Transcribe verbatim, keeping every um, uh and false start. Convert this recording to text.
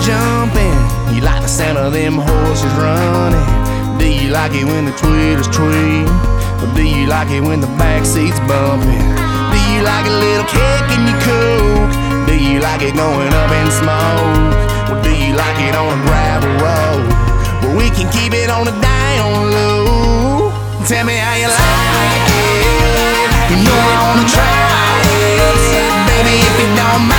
jumping? You like the sound of them horses running? Do you like it when the Twitters tweet? Or do you like it when the backseat's bumping? Do you like a little kick in your coke? Do you like it going up in smoke? Or do you like it on a gravel road? Well, we can keep it on the down low. Tell me how you like it. You know I wanna try it, baby, if you don't mind.